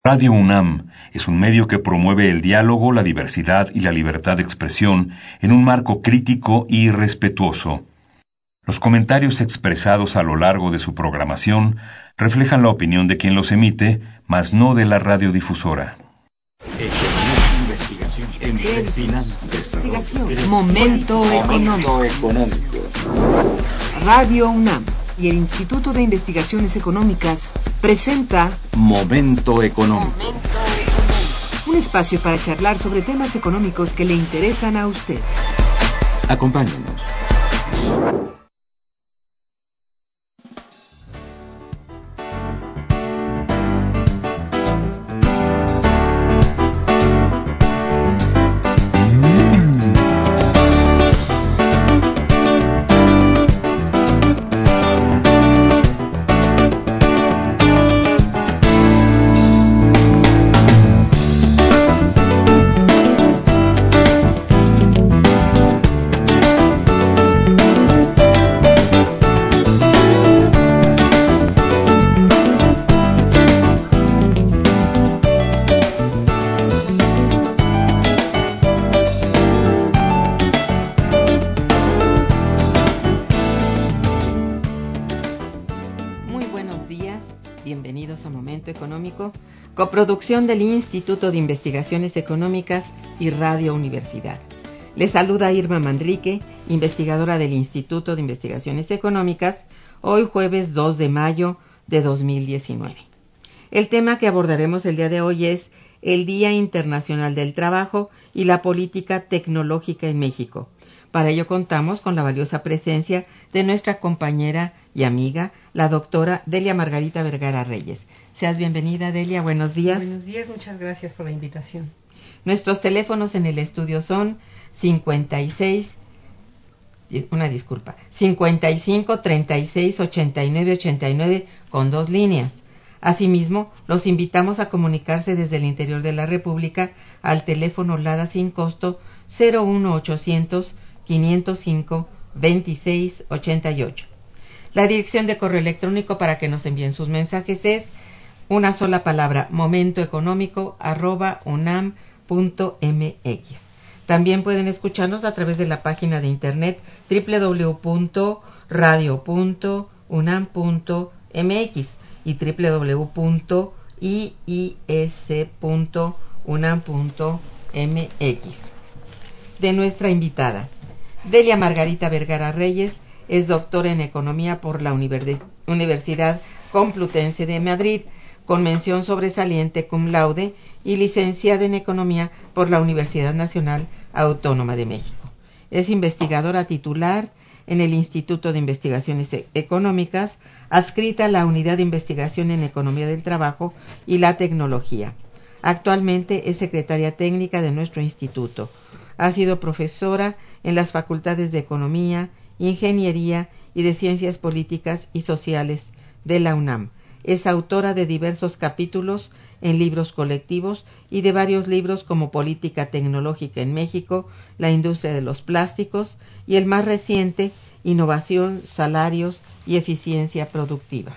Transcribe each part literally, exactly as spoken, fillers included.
Radio UNAM es un medio que promueve el diálogo, la diversidad y la libertad de expresión en un marco crítico y respetuoso. Los comentarios expresados a lo largo de su programación reflejan la opinión de quien los emite, mas no de la radiodifusora. Momento económico. Radio UNAM y el Instituto de Investigaciones Económicas presenta Momento Económico. Un espacio para charlar sobre temas económicos que le interesan a usted. Acompáñenos. Coproducción del Instituto de Investigaciones Económicas y Radio Universidad. Les saluda Irma Manrique, investigadora del Instituto de Investigaciones Económicas, hoy jueves dos de mayo de dos mil diecinueve. El tema que abordaremos el día de hoy es el Día Internacional del Trabajo y la Política Tecnológica en México. Para ello contamos con la valiosa presencia de nuestra compañera y amiga, la doctora Delia Margarita Vergara Reyes. Seas bienvenida, Delia, buenos días. Buenos días, muchas gracias por la invitación. Nuestros teléfonos en el estudio son cincuenta y seis, una disculpa, cincuenta y cinco, treinta y seis, ochenta y nueve, ochenta y nueve con dos líneas. Asimismo, los invitamos a comunicarse desde el interior de la República al teléfono LADA sin costo cero uno ochocientos, quinientos cinco, veintiséis ochenta y ocho. La dirección de correo electrónico para que nos envíen sus mensajes es una sola palabra, momentoeconómico arroba unam punto mx. También pueden escucharnos a través de la página de internet doble u doble u doble u punto radio punto unam punto mx y doble u doble u doble u punto i i s punto unam punto mx. De nuestra invitada, Delia Margarita Vergara Reyes es doctora en Economía por la Universidad Complutense de Madrid, con mención sobresaliente cum laude, y licenciada en Economía por la Universidad Nacional Autónoma de México. Es investigadora titular en el Instituto de Investigaciones Económicas, adscrita a la Unidad de Investigación en Economía del Trabajo y la Tecnología. Actualmente es secretaria técnica de nuestro instituto. Ha sido profesora en las facultades de Economía, Ingeniería y de Ciencias Políticas y Sociales de la UNAM. Es autora de diversos capítulos en libros colectivos y de varios libros como Política Tecnológica en México, La Industria de los Plásticos y el más reciente, Innovación, Salarios y Eficiencia Productiva.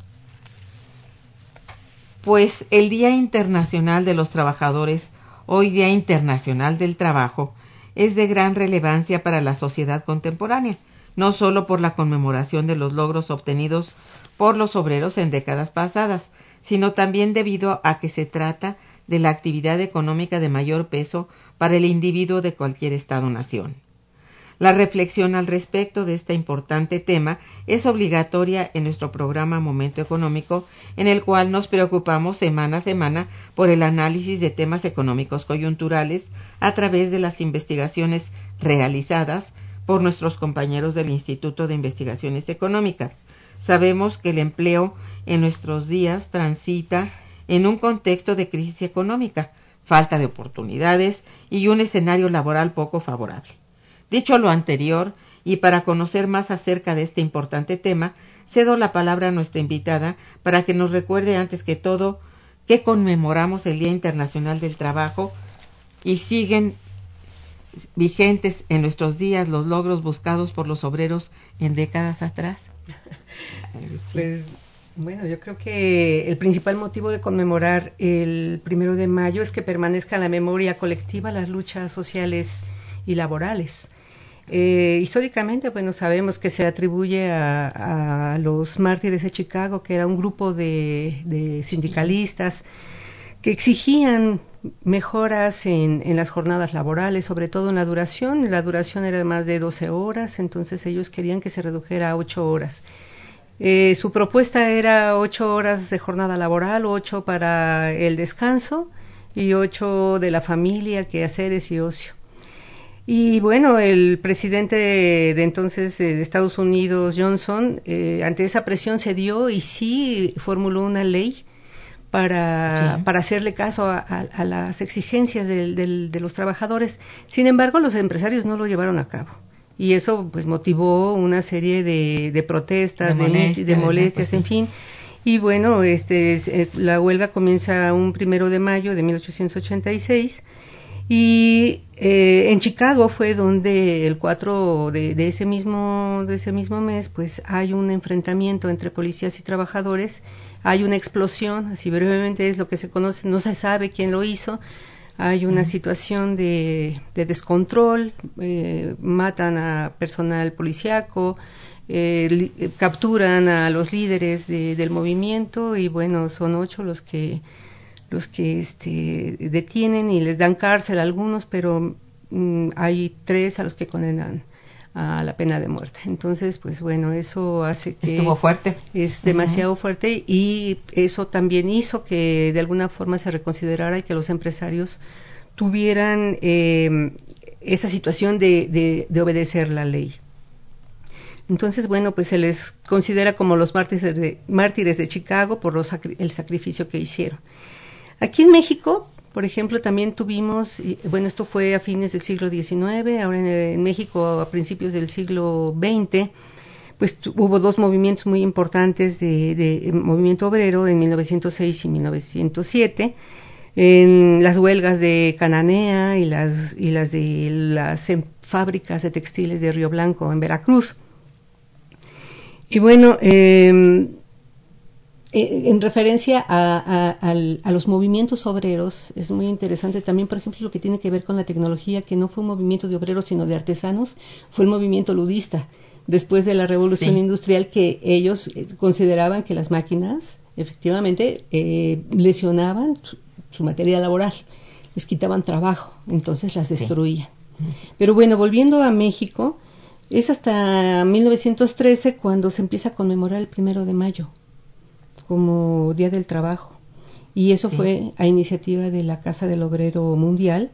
Pues el Día Internacional de los Trabajadores, hoy Día Internacional del Trabajo, es de gran relevancia para la sociedad contemporánea, no solo por la conmemoración de los logros obtenidos por los obreros en décadas pasadas, sino también debido a que se trata de la actividad económica de mayor peso para el individuo de cualquier estado-nación. La reflexión al respecto de este importante tema es obligatoria en nuestro programa Momento Económico, en el cual nos preocupamos semana a semana por el análisis de temas económicos coyunturales a través de las investigaciones realizadas por nuestros compañeros del Instituto de Investigaciones Económicas. Sabemos que el empleo en nuestros días transita en un contexto de crisis económica, falta de oportunidades y un escenario laboral poco favorable. Dicho lo anterior, y para conocer más acerca de este importante tema, cedo la palabra a nuestra invitada para que nos recuerde antes que todo que conmemoramos el Día Internacional del Trabajo y siguen vigentes en nuestros días los logros buscados por los obreros en décadas atrás. Pues Bueno, yo creo que el principal motivo de conmemorar el primero de mayo es que permanezca en la memoria colectiva las luchas sociales y laborales. Eh, históricamente, bueno, sabemos que se atribuye a, a los mártires de Chicago, que era un grupo de, de sindicalistas que exigían mejoras en, en las jornadas laborales, sobre todo en la duración. La duración era de más de doce horas, entonces ellos querían que se redujera a ocho horas. Eh, su propuesta era ocho horas de jornada laboral, ocho para el descanso y ocho de la familia, quehaceres y ocio. Y bueno, el presidente de, de entonces de Estados Unidos, Johnson, eh, ante esa presión cedió y sí formuló una ley para, sí. para hacerle caso a, a, a las exigencias del, del, de los trabajadores. Sin embargo, los empresarios no lo llevaron a cabo. Y eso pues motivó una serie de, de protestas, de, molestia, de, de molestias, pues, en sí. fin. Y bueno, este, la huelga comienza un primero de mayo de mil ochocientos ochenta y seis y eh, en Chicago fue donde el cuatro de, de ese mismo de ese mismo mes pues hay un enfrentamiento entre policías y trabajadores, hay una explosión, así brevemente es lo que se conoce, no se sabe quién lo hizo. Hay una situación de, de descontrol, eh, matan a personal policíaco, eh, li, capturan a los líderes de, del movimiento y bueno, son ocho los que los que este, detienen y les dan cárcel a algunos, pero mm, hay tres a los que condenan a la pena de muerte. Entonces, pues bueno, eso hace que... Estuvo fuerte. Es demasiado uh-huh. fuerte y eso también hizo que de alguna forma se reconsiderara y que los empresarios tuvieran eh, esa situación de, de, de obedecer la ley. Entonces, bueno, pues se les considera como los mártires de, mártires de Chicago por los, el sacrificio que hicieron. Aquí en México, por ejemplo, también tuvimos, bueno, esto fue a fines del siglo diecinueve, ahora en, en México a principios del siglo veinte, pues tu, hubo dos movimientos muy importantes de, de movimiento obrero en mil novecientos seis y mil novecientos siete, en las huelgas de Cananea y las, y las de las en, fábricas de textiles de Río Blanco en Veracruz. Y bueno, eh, en referencia a, a, a, a los movimientos obreros, es muy interesante también, por ejemplo, lo que tiene que ver con la tecnología, que no fue un movimiento de obreros, sino de artesanos, fue el movimiento ludista, después de la revolución sí. industrial, que ellos consideraban que las máquinas, efectivamente, eh, lesionaban su, su materia laboral, les quitaban trabajo, entonces las destruían. Sí. Pero bueno, volviendo a México, es hasta mil novecientos trece cuando se empieza a conmemorar el primero de mayo como Día del Trabajo, y eso sí. fue a iniciativa de la Casa del Obrero Mundial,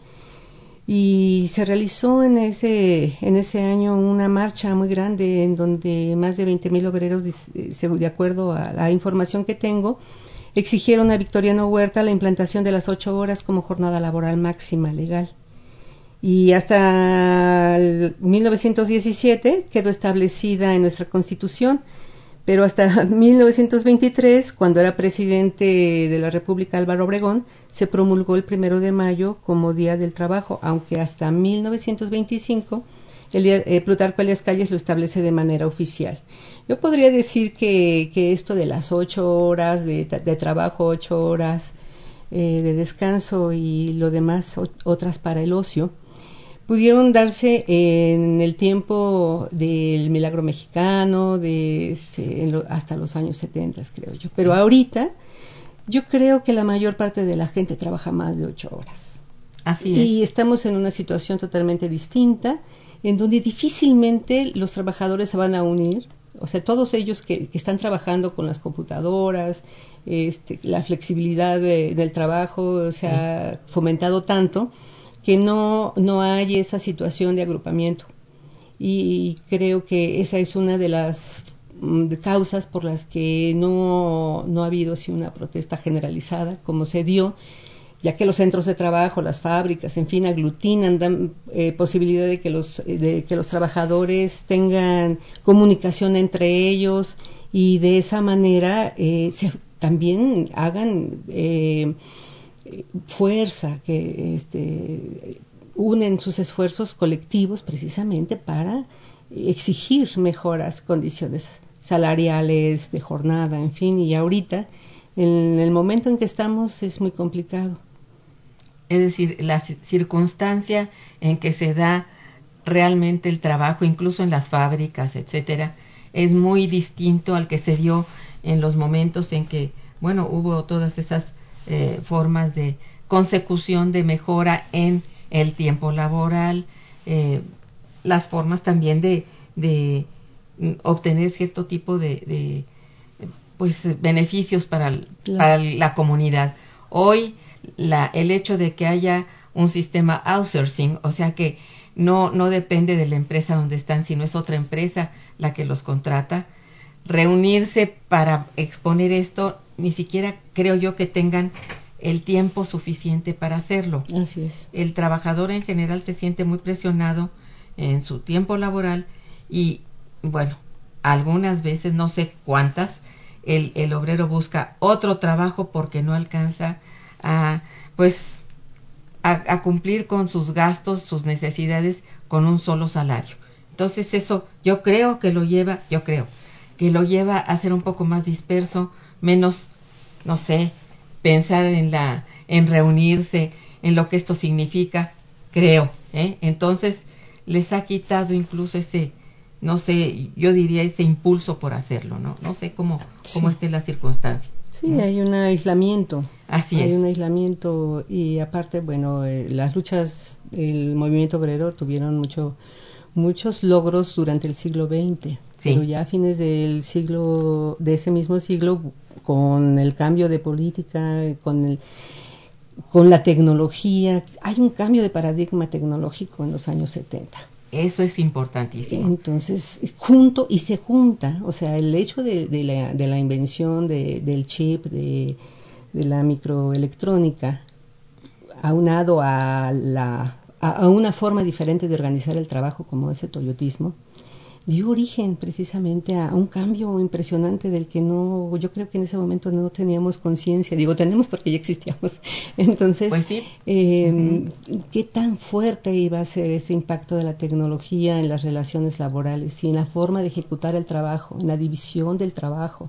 y se realizó en ese en ese año una marcha muy grande en donde más de veinte mil obreros, de acuerdo a la información que tengo, exigieron a Victoriano Huerta la implantación de las ocho horas como jornada laboral máxima legal. Y hasta mil novecientos diecisiete quedó establecida en nuestra Constitución, pero hasta mil novecientos veintitrés, cuando era presidente de la República Álvaro Obregón, se promulgó el primero de mayo como Día del Trabajo, aunque hasta mil novecientos veinticinco el día, eh, Plutarco Elías Calles lo establece de manera oficial. Yo podría decir que, que esto de las ocho horas de, de trabajo, ocho horas eh, de descanso y lo demás, o, otras para el ocio, pudieron darse en el tiempo del Milagro Mexicano, de este, en lo, hasta los años setenta, creo yo. Pero ahorita, yo creo que la mayor parte de la gente trabaja más de ocho horas. Así es. Y estamos en una situación totalmente distinta, en donde difícilmente los trabajadores se van a unir. O sea, todos ellos que, que están trabajando con las computadoras, este, la flexibilidad de, del trabajo se ha fomentado tanto que no, no hay esa situación de agrupamiento. Y creo que esa es una de las de causas por las que no, no ha habido así una protesta generalizada, como se dio, ya que los centros de trabajo, las fábricas, en fin, aglutinan, dan eh, posibilidad de que los, de que los trabajadores tengan comunicación entre ellos y de esa manera eh, se, también hagan... Eh, fuerza, que este, unen sus esfuerzos colectivos precisamente para exigir mejoras condiciones salariales, de jornada, en fin, y ahorita, en el momento en que estamos, es muy complicado. Es decir, la circunstancia en que se da realmente el trabajo, incluso en las fábricas, etcétera, es muy distinto al que se dio en los momentos en que, bueno, hubo todas esas eh, formas de consecución de mejora en el tiempo laboral, eh, las formas también de, de obtener cierto tipo de, de pues beneficios para, claro. para la comunidad. Hoy la, el hecho de que haya un sistema outsourcing, o sea que no, no depende de la empresa donde están, sino es otra empresa la que los contrata, reunirse para exponer esto, ni siquiera creo yo que tengan el tiempo suficiente para hacerlo. Así es. El trabajador en general se siente muy presionado en su tiempo laboral y, bueno, algunas veces, no sé cuántas, el, el obrero busca otro trabajo porque no alcanza a, pues, a, a cumplir con sus gastos, sus necesidades con un solo salario. Entonces eso yo creo que lo lleva, yo creo, que lo lleva a ser un poco más disperso, menos, no sé, pensar en la, en reunirse, en lo que esto significa, creo, ¿eh? Entonces les ha quitado incluso ese, no sé, yo diría ese impulso por hacerlo, ¿no? No sé cómo, sí. cómo esté la circunstancia. Sí, ¿no? Hay un aislamiento. Así hay es. Hay un aislamiento y aparte, bueno, eh, las luchas, el movimiento obrero tuvieron mucho, muchos logros durante el siglo veinte, sí. Pero ya a fines del siglo, de ese mismo siglo, con el cambio de política, con el, con la tecnología, hay un cambio de paradigma tecnológico en los años setenta. Eso es importantísimo. Entonces, junto y se junta, o sea, el hecho de, de, la, de la invención de, del chip, de, de la microelectrónica, aunado a, la, a, a una forma diferente de organizar el trabajo como es el toyotismo, dio origen precisamente a un cambio impresionante del que no, yo creo que en ese momento no teníamos conciencia, digo tenemos porque ya existíamos, entonces, pues sí. eh, uh-huh. ¿Qué tan fuerte iba a ser ese impacto de la tecnología en las relaciones laborales y en la forma de ejecutar el trabajo, en la división del trabajo,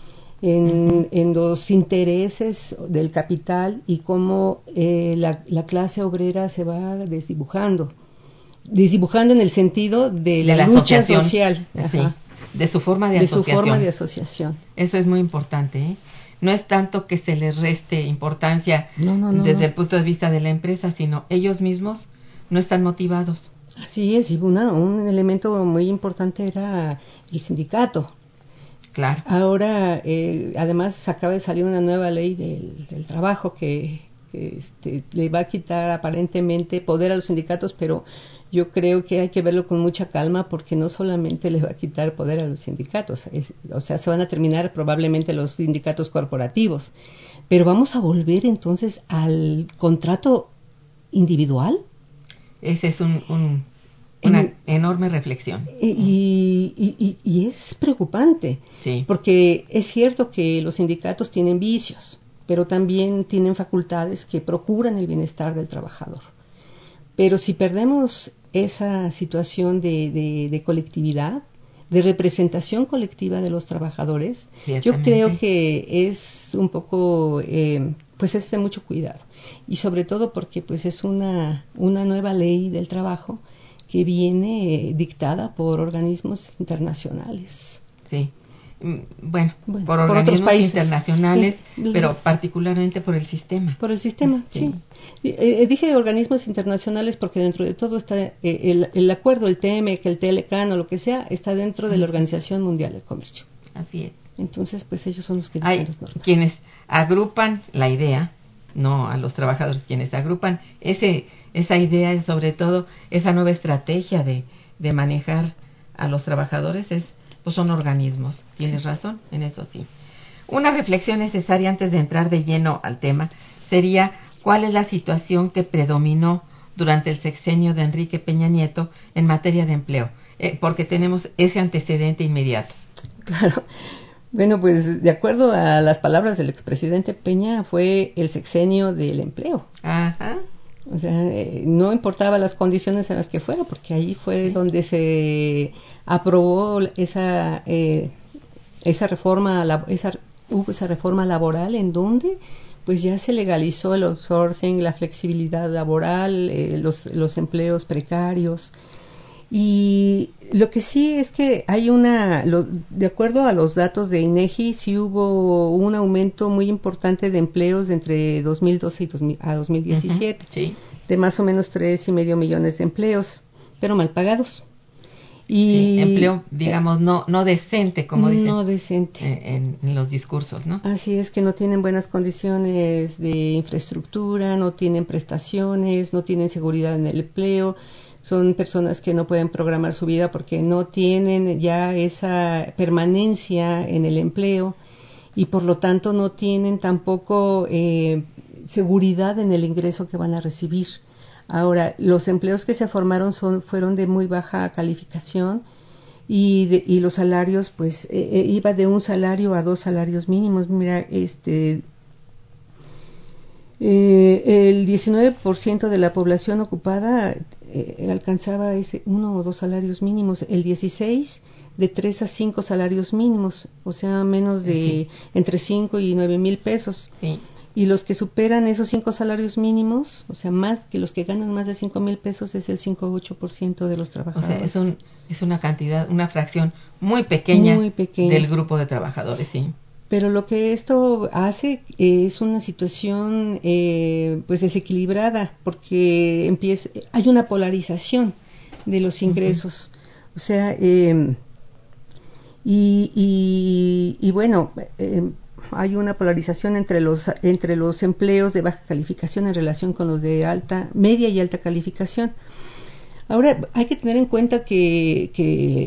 en, uh-huh. en los intereses del capital y cómo eh, la, la clase obrera se va desdibujando? Desdibujando en el sentido de, de la, la lucha social, sí, de su forma de, de asociación. su forma de asociación. Eso es muy importante, ¿eh? No es tanto que se les reste importancia no, no, no, desde no. el punto de vista de la empresa, sino ellos mismos no están motivados. Así es, y una, un elemento muy importante era el sindicato. Claro. Ahora, eh, además, acaba de salir una nueva ley del, del trabajo que, que este, le va a quitar aparentemente poder a los sindicatos, pero yo creo que hay que verlo con mucha calma porque no solamente le va a quitar poder a los sindicatos, es, o sea, se van a terminar probablemente los sindicatos corporativos, pero vamos a volver entonces al contrato individual. Ese es un, un, una en, enorme reflexión. Y, y, y, y es preocupante, sí. Porque es cierto que los sindicatos tienen vicios, pero también tienen facultades que procuran el bienestar del trabajador. Pero si perdemos esa situación de, de, de colectividad, de representación colectiva de los trabajadores, yo creo que es un poco, eh, pues es de mucho cuidado. Y sobre todo porque pues es una, una nueva ley del trabajo que viene eh, dictada por organismos internacionales. Sí. Bueno, bueno, por, por organismos otros países internacionales, sí, pero particularmente por el sistema. Por el sistema, sí. sí. Eh, dije organismos internacionales porque dentro de todo está eh, el, el acuerdo, el T M E C, el Telecan o lo que sea, está dentro de la Organización Mundial del Comercio. Así es. Entonces, pues ellos son los que hay dicen las normas. Quienes agrupan la idea, no a los trabajadores, quienes agrupan ese esa idea, sobre todo esa nueva estrategia de, de manejar a los trabajadores es pues son organismos. Tienes sí. razón, en eso sí. Una reflexión necesaria antes de entrar de lleno al tema sería cuál es la situación que predominó durante el sexenio de Enrique Peña Nieto en materia de empleo, eh, porque tenemos ese antecedente inmediato. Claro. Bueno, pues de acuerdo a las palabras del expresidente Peña, fue el sexenio del empleo. Ajá. O sea, eh, no importaba las condiciones en las que fuera, porque ahí fue sí. donde se aprobó esa eh, esa reforma, la, esa, hubo esa reforma laboral en donde pues ya se legalizó el outsourcing, la flexibilidad laboral, eh, los, los empleos precarios. Y lo que sí es que hay una, lo, de acuerdo a los datos de INEGI, sí hubo un aumento muy importante de empleos de entre dos mil doce y dos mil, a dos mil diecisiete, Uh-huh, sí. de más o menos tres y medio millones de empleos, pero mal pagados. Y Sí, empleo, digamos, no no decente, como dicen. No decente. Eh, en, en los discursos, ¿no? Así es, que no tienen buenas condiciones de infraestructura, no tienen prestaciones, no tienen seguridad en el empleo. Son personas que no pueden programar su vida porque no tienen ya esa permanencia en el empleo y por lo tanto no tienen tampoco eh, seguridad en el ingreso que van a recibir. Ahora, los empleos que se formaron son, fueron de muy baja calificación y, de, y los salarios, pues, eh, iba de un salario a dos salarios mínimos. Mira, este, eh, el diecinueve por ciento de la población ocupada eh, alcanzaba ese uno o dos salarios mínimos, el dieciséis de tres a cinco salarios mínimos, o sea, menos de Sí. entre cinco y nueve mil pesos. Sí. Y los que superan esos cinco salarios mínimos, o sea, más que los que ganan más de cinco mil pesos, es el cinco u ocho por ciento de los O trabajadores. sea, es, un, es una cantidad, una fracción muy pequeña, Muy pequeña. del grupo de trabajadores, sí. Pero lo que esto hace eh, es una situación eh, pues desequilibrada, porque empieza, hay una polarización de los ingresos. Uh-huh. O sea, eh, y, y, y bueno, eh, hay una polarización entre los entre los empleos de baja calificación en relación con los de alta, media y alta calificación. Ahora, hay que tener en cuenta que, que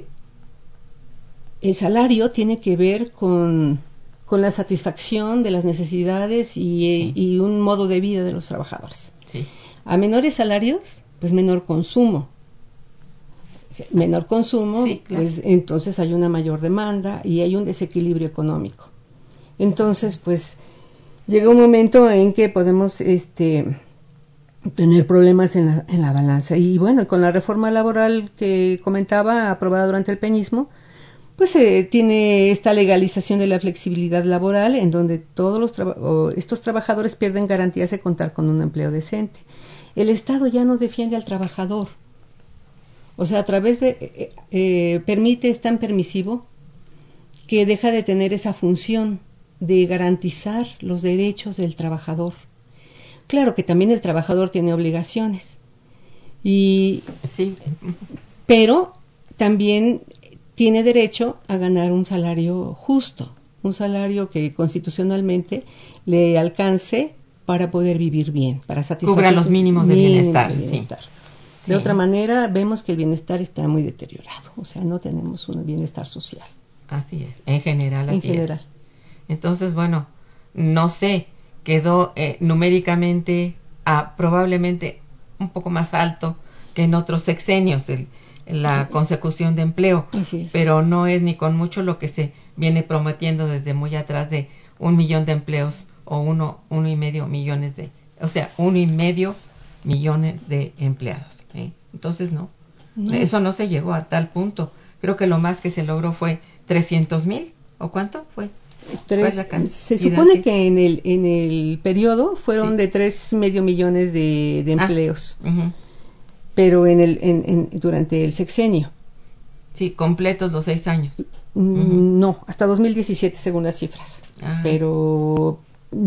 el salario tiene que ver con, con la satisfacción de las necesidades y, sí. y un modo de vida de los trabajadores. Sí. A menores salarios, pues menor consumo. O sea, menor consumo, Sí, claro. pues entonces hay una mayor demanda y hay un desequilibrio económico. Entonces, pues, llega un momento en que podemos este, tener problemas en la, en la balanza. Y bueno, con la reforma laboral que comentaba, aprobada durante el peñismo, pues eh, tiene esta legalización de la flexibilidad laboral, en donde todos los traba- o estos trabajadores pierden garantías de contar con un empleo decente. El Estado ya no defiende al trabajador. O sea, a través de... Eh, eh, permite, es tan permisivo que deja de tener esa función de garantizar los derechos del trabajador. Claro que también el trabajador tiene obligaciones, y, Sí. pero también tiene derecho a ganar un salario justo, un salario que constitucionalmente le alcance para poder vivir bien, para satisfacer Cubra los mínimos de bienestar, de sí. bienestar. De Sí. otra manera, vemos que el bienestar está muy deteriorado, o sea, no tenemos un bienestar social. Así es, en general así En general. es. Entonces, bueno, no sé, quedó eh, numéricamente ah, probablemente un poco más alto que en otros sexenios el, la consecución de empleo, Así es. pero no es ni con mucho lo que se viene prometiendo desde muy atrás de un millón de empleos o uno, uno y medio millones de, o sea, uno y medio millones de empleados. ¿eh? Entonces, no, No. eso no se llegó a tal punto. Creo que lo más que se logró fue trescientos mil, ¿o cuánto fue? Tres, ¿Cuál es la cantidad se supone que- que en el en el periodo fueron Sí. de tres medio millones de, de Ah, empleos, ujú. pero en el en, en- durante el sexenio. Sí, completos los seis años. Mm, Ujú. No, hasta dos mil diecisiete según las cifras. Ah. Pero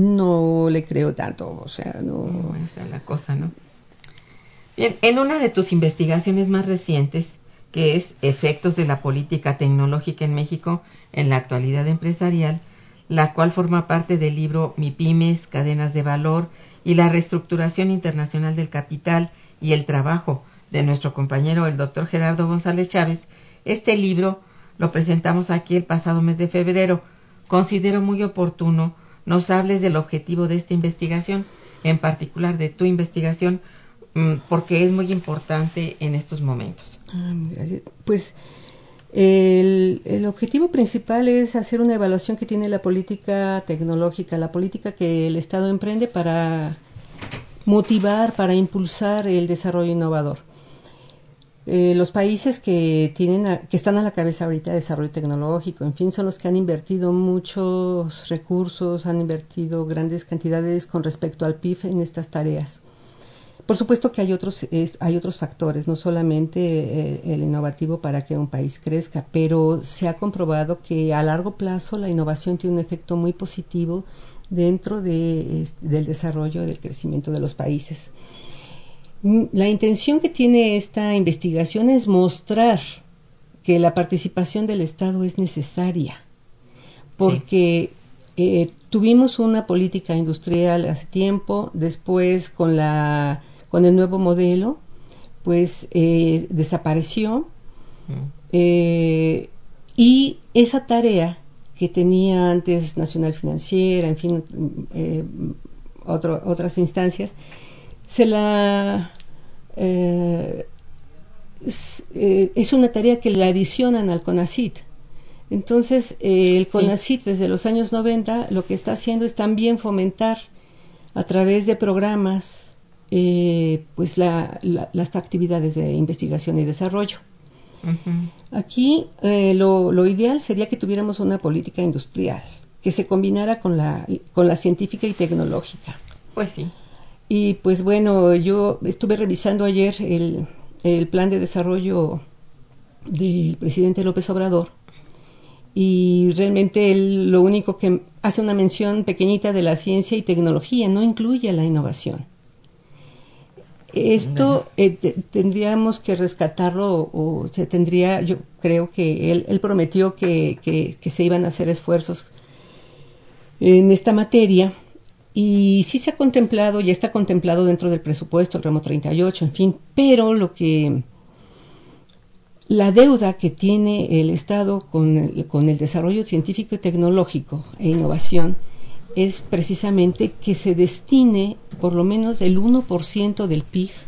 no le creo tanto, o sea, no. No, esa es la cosa, ¿no? Bien, en una de tus investigaciones más recientes, que es Efectos de la Política Tecnológica en México en la Actualidad Empresarial, la cual forma parte del libro MIPYMES, Cadenas de Valor y la Reestructuración Internacional del Capital y el Trabajo, de nuestro compañero el doctor Gerardo González Chávez. Este libro lo presentamos aquí el pasado mes de febrero. Considero muy oportuno nos hables del objetivo de esta investigación, en particular de tu investigación, mmm, porque es muy importante en estos momentos. Ah, gracias. Pues el, el objetivo principal es hacer una evaluación que tiene la política tecnológica, la política que el Estado emprende para motivar, para impulsar el desarrollo innovador. Eh, los países que tienen a, que están a la cabeza ahorita de desarrollo tecnológico, en fin, son los que han invertido muchos recursos, han invertido grandes cantidades con respecto al P I B en estas tareas. Por supuesto que hay otros es, hay otros factores, no solamente eh, el innovativo para que un país crezca, pero se ha comprobado que a largo plazo la innovación tiene un efecto muy positivo dentro de, es, del desarrollo, del crecimiento de los países. La intención que tiene esta investigación es mostrar que la participación del Estado es necesaria, porque sí. eh, tuvimos una política industrial hace tiempo, después con la con el nuevo modelo, pues eh, desapareció, mm. eh, y esa tarea que tenía antes Nacional Financiera, en fin, eh, otro, otras instancias, se la eh, es, eh, es una tarea que le adicionan al CONACYT. Entonces eh, el CONACYT sí. desde los años noventa lo que está haciendo es también fomentar a través de programas eh, pues la, la, las actividades de investigación y desarrollo. Uh-huh. Aquí eh, lo, lo ideal sería que tuviéramos una política industrial que se combinara con la, con la científica y tecnológica. Pues sí. Y pues bueno, yo estuve revisando ayer el, el plan de desarrollo del presidente López Obrador, y realmente él lo único que hace una mención pequeñita de la ciencia y tecnología, no incluye la innovación. Esto eh, te, tendríamos que rescatarlo, o, o se tendría, yo creo que él, él prometió que, que, que se iban a hacer esfuerzos en esta materia, y sí se ha contemplado, ya está contemplado dentro del presupuesto, el ramo treinta y ocho, en fin, pero lo que la deuda que tiene el Estado con el, con el desarrollo científico y tecnológico e innovación es precisamente que se destine por lo menos el uno por ciento del P I B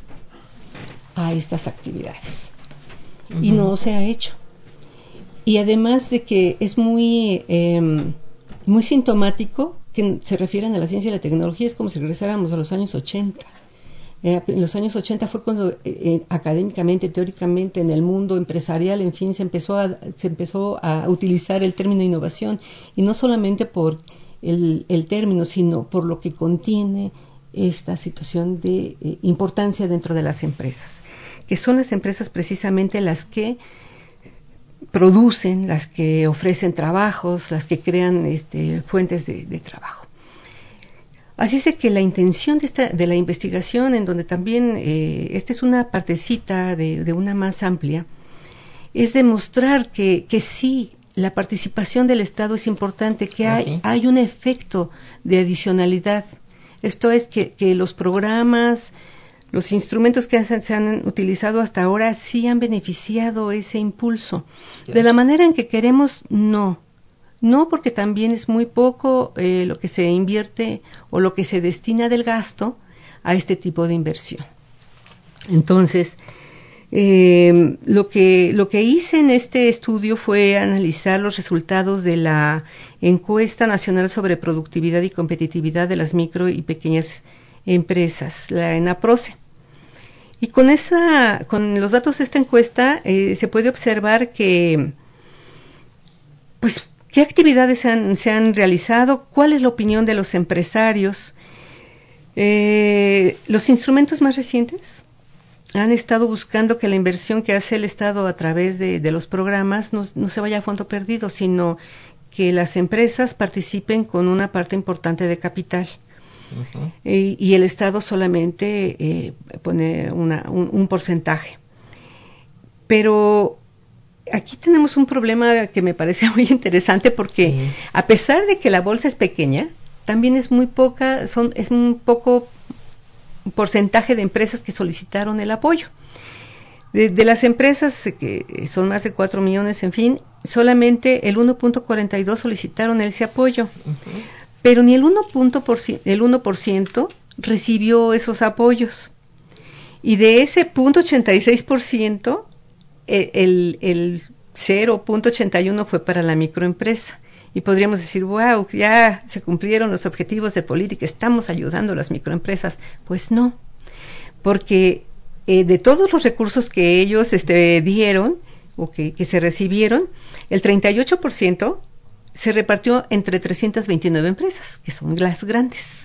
a estas actividades. Uh-huh. Y no se ha hecho. Y además de que es muy, eh, muy sintomático que se refieran a la ciencia y la tecnología, es como si regresáramos a los años ochenta. Eh, en los años ochenta fue cuando eh, eh, académicamente, teóricamente, en el mundo empresarial, en fin, se empezó a, se empezó a utilizar el término innovación, y no solamente por el, el término, sino por lo que contiene esta situación de eh, importancia dentro de las empresas, que son las empresas precisamente las que producen, las que ofrecen trabajos, las que crean este, fuentes de, de trabajo. Así es de que la intención de, esta, de la investigación, en donde también eh, esta es una partecita de, de una más amplia, es demostrar que, que sí, la participación del Estado es importante, que hay, ¿sí? hay un efecto de adicionalidad. Esto es que, que los programas, los instrumentos que se han utilizado hasta ahora sí han beneficiado ese impulso. Sí. De la manera en que queremos, no. No, porque también es muy poco eh, lo que se invierte o lo que se destina del gasto a este tipo de inversión. Entonces, eh, lo que lo que hice en este estudio fue analizar los resultados de la Encuesta Nacional sobre Productividad y Competitividad de las Micro y Pequeñas Empresas, la ENAPROCE. Y con esa, con los datos de esta encuesta eh, se puede observar que, pues, qué actividades se han, se han realizado, cuál es la opinión de los empresarios. Eh, los instrumentos más recientes han estado buscando que la inversión que hace el Estado a través de, de los programas no, no se vaya a fondo perdido, sino que las empresas participen con una parte importante de capital. Uh-huh. y, y el Estado solamente eh, pone una, un, un porcentaje. Pero aquí tenemos un problema que me parece muy interesante, porque sí. a pesar de que la bolsa es pequeña, también es muy poca, son, es un poco porcentaje de empresas que solicitaron el apoyo. De, de las empresas, que son más de cuatro millones, en fin, solamente el uno punto cuarenta y dos solicitaron ese apoyo. Uh-huh. Pero ni el uno por ciento recibió esos apoyos. Y de ese cero punto ochenta y seis por ciento, el, el cero punto ochenta y uno por ciento fue para la microempresa. Y podríamos decir, wow, ya se cumplieron los objetivos de política, estamos ayudando a las microempresas. Pues no, porque eh, de todos los recursos que ellos este, dieron o que, que se recibieron, el treinta y ocho por ciento se repartió entre trescientas veintinueve empresas, que son las grandes.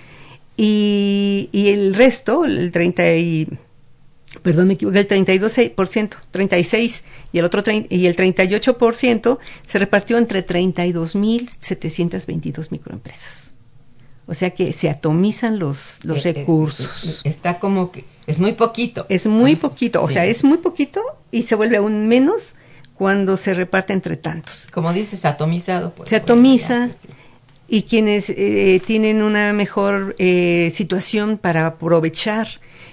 Y, y el resto, el treinta y, perdón, me equivoqué, el treinta y dos por ciento, treinta y seis y el otro treinta, y el treinta y ocho por ciento se repartió entre treinta y dos mil setecientas veintidós microempresas. O sea que se atomizan los, los eh, recursos. Eh, está como que es muy poquito. Es muy poquito, o sí. sea, es muy poquito y se vuelve aún menos cuando se reparte entre tantos. Como dices, atomizado. Pues, se atomiza. Pues, sí. Y quienes eh, tienen una mejor eh, situación para aprovechar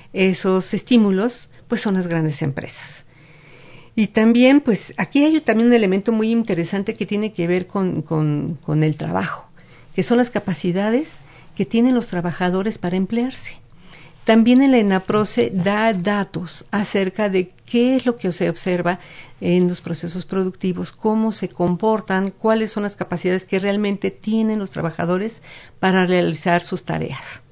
esos estímulos, pues son las grandes empresas. Y también, pues aquí hay también un elemento muy interesante que tiene que ver con, con, con el trabajo, que son las capacidades que tienen los trabajadores para emplearse. También el ENAPROCE da datos acerca de qué es lo que se observa en los procesos productivos, cómo se comportan, cuáles son las capacidades que realmente tienen los trabajadores para realizar sus tareas.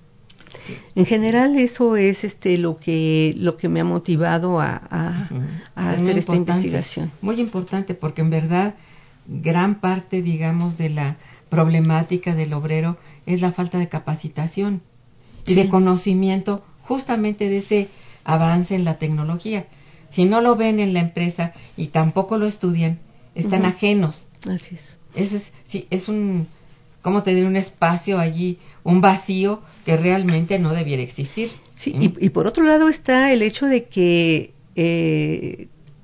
Sí. En general, eso es este lo que lo que me ha motivado a, a, uh-huh. a hacer esta investigación. Muy importante, porque en verdad gran parte, digamos, de la problemática del obrero es la falta de capacitación y sí. de conocimiento justamente de ese avance en la tecnología. Si no lo ven en la empresa y tampoco lo estudian, están uh-huh. ajenos. Así es. Eso es, sí, es un, ¿cómo te diré? Un espacio allí, un vacío que realmente no debiera existir. Sí, ¿Mm? y, y por otro lado está el hecho de que eh,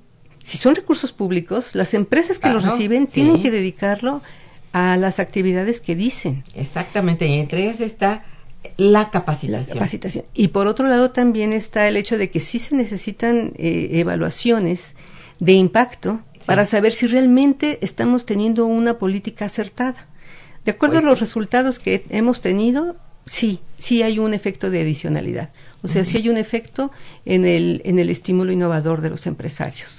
si son recursos públicos, las empresas que ah, los ¿no? reciben sí. tienen que dedicarlo a las actividades que dicen. Exactamente, y entre ellas está la capacitación. La capacitación. Y por otro lado también está el hecho de que sí se necesitan eh, evaluaciones de impacto sí. para saber si realmente estamos teniendo una política acertada. De acuerdo pues, a los resultados que hemos tenido, sí, sí hay un efecto de adicionalidad. O sea, uh-huh. sí hay un efecto en el en el estímulo innovador de los empresarios.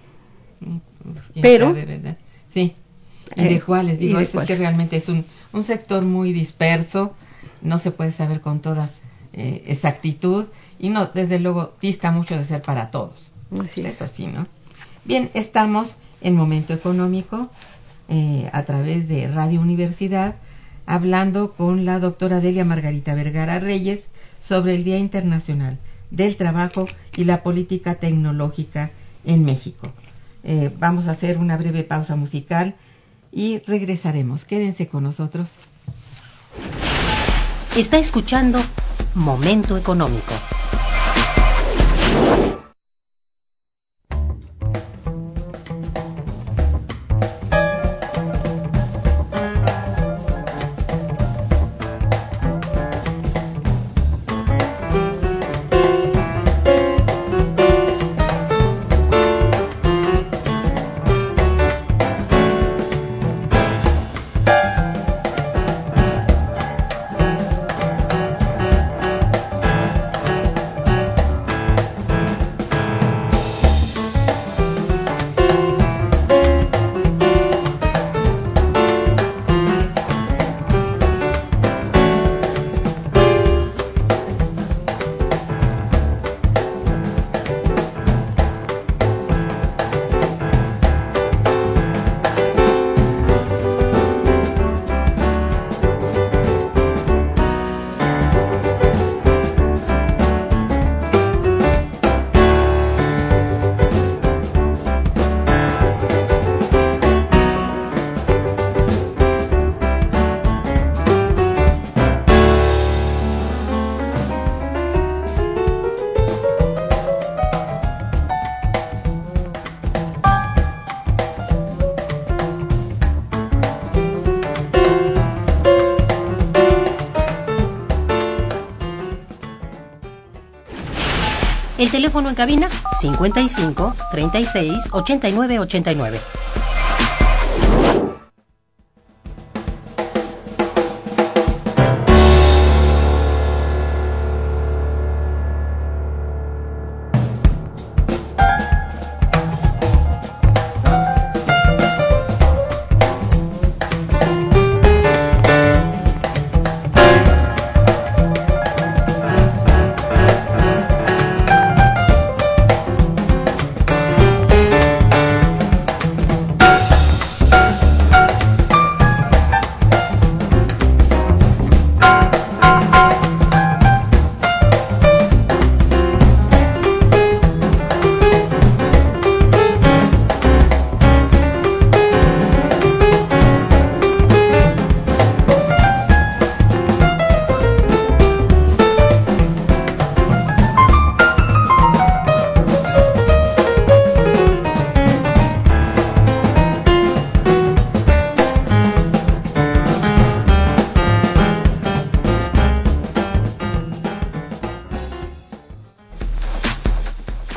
Pero, sabe, ¿verdad? Sí. ¿Y de cuáles? Digo, es que realmente es un, un sector muy disperso, no se puede saber con toda eh, exactitud y no, desde luego, dista mucho de ser para todos. Así es. Eso sí, ¿no? Bien, estamos en Momento Económico eh, a través de Radio Universidad, hablando con la doctora Delia Margarita Vergara Reyes sobre el Día Internacional del Trabajo y la Política Tecnológica en México. Eh, vamos a hacer una breve pausa musical y regresaremos. Quédense con nosotros. Está escuchando Momento Económico. El teléfono en cabina cincuenta y cinco, treinta y seis, ochenta y nueve, ochenta y nueve.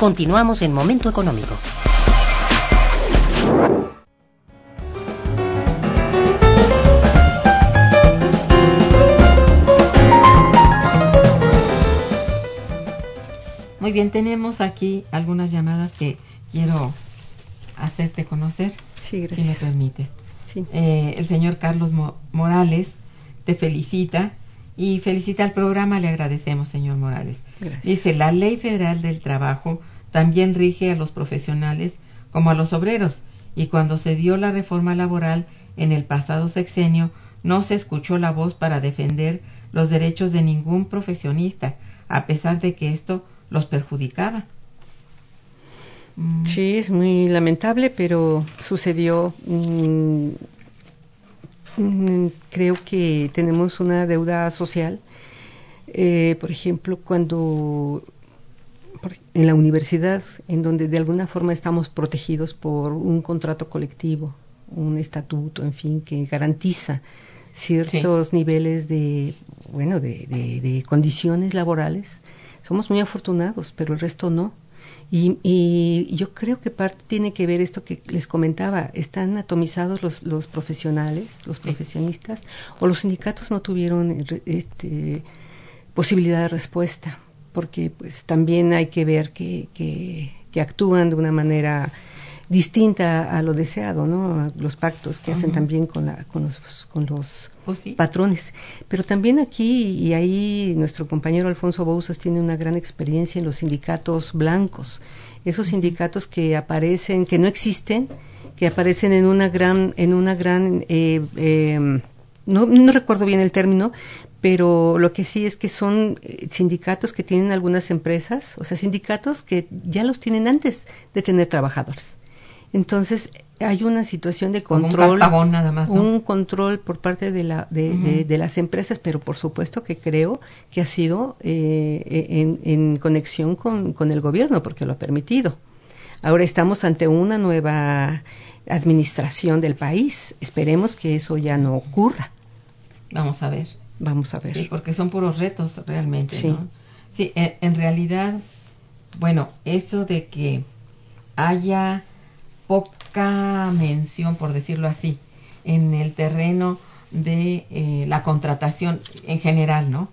Continuamos en Momento Económico. Muy bien, tenemos aquí algunas llamadas que quiero hacerte conocer, Sí, gracias. si me permites. Sí. Eh, el señor Carlos Mo- Morales te felicita y felicita al programa, le agradecemos, señor Morales. Gracias. Dice, la Ley Federal del Trabajo también rige a los profesionales como a los obreros, y cuando se dio la reforma laboral en el pasado sexenio, no se escuchó la voz para defender los derechos de ningún profesionista, a pesar de que esto los perjudicaba. Mm, Sí, es muy lamentable, pero sucedió. mm, mm, creo que tenemos una deuda social. Eh, por ejemplo, cuando por- en la universidad, en donde de alguna forma estamos protegidos por un contrato colectivo, un estatuto, en fin, que garantiza ciertos niveles de, bueno, de, de- de condiciones laborales, somos muy afortunados, pero el resto no. Y, y yo creo que parte tiene que ver esto que les comentaba, están atomizados los, los profesionales, los profesionistas, o los sindicatos no tuvieron este, posibilidad de respuesta, porque pues también hay que ver que, que, que actúan de una manera distinta a lo deseado, ¿no? A los pactos que hacen Ujú. también con, la, con los, con los Pues sí. patrones. Pero también aquí, y ahí nuestro compañero Alfonso Bouzas tiene una gran experiencia en los sindicatos blancos, esos sindicatos que aparecen, que no existen, que aparecen en una gran, en una gran, eh, eh, no, no recuerdo bien el término, pero lo que sí es que son eh, sindicatos que tienen algunas empresas, o sea, sindicatos que ya los tienen antes de tener trabajadores. Entonces hay una situación de Como un control, cartabón nada más, ¿no? un control por parte de, la, de, Ujú. de, de las empresas, pero por supuesto que creo que ha sido eh, en, en conexión con, con el gobierno, porque lo ha permitido. Ahora estamos ante una nueva administración del país. Esperemos que eso ya no ocurra. Vamos a ver. Vamos a ver. Sí, porque son puros retos realmente, Sí. ¿no? Sí, en, en realidad, bueno, eso de que haya poca mención, por decirlo así, en el terreno de eh, la contratación en general, ¿no?